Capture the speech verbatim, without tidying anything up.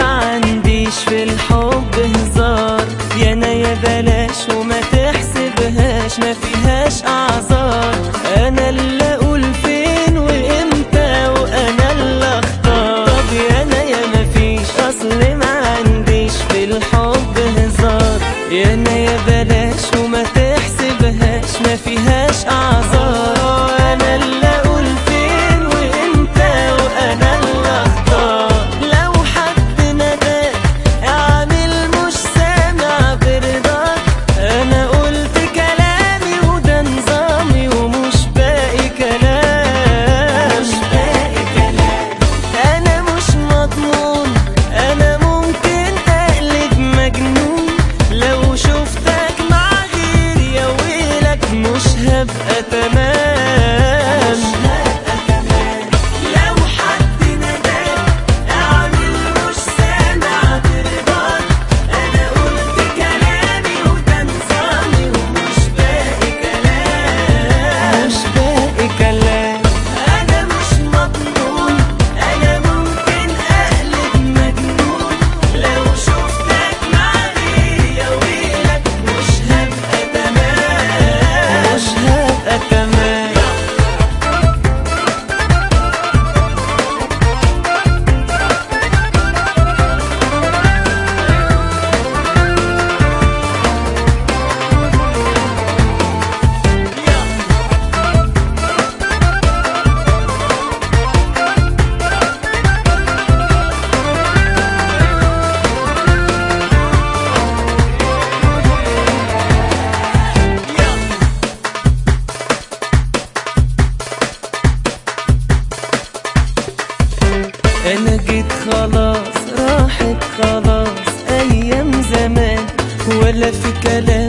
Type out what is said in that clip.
عنديش في الحب هزار، يا انا يا بلاش وما تحسبهاش ما فيهاش اعذار. انا اللي اقول فين وامتى وانا اللي اختار. طب يا انا يا ما فيش اصل ما عنديش في الحب هزار، يا انا يا بلاش وما تحسبهاش ما فيهاش اعذار. انا اللي اقول فين وامتى وانا اللي اختار. لو حد نداك اعمل مش سامع برضاك، انا قلت كلامي وده نظامي ومش باقي كلام. مش باقي كلام انا مش مضمون، انا ممكن اقلب مجنون لو شفتك مع غيري يا ويلك مش هبقى تمام. لو حد نداك اعمل مش سامع برضاك، انا قلت كلامي وده نظامي ومش باقي كلام. مش باقي كلام انا مش مضمون، انا ممكن اقلب مجنون لو شفتك مع غيري يا ويلك مش هبقى تمام. مش هبقى تمام. انا جيت خلاص راحت خلاص ايام زمان، ولا في كلام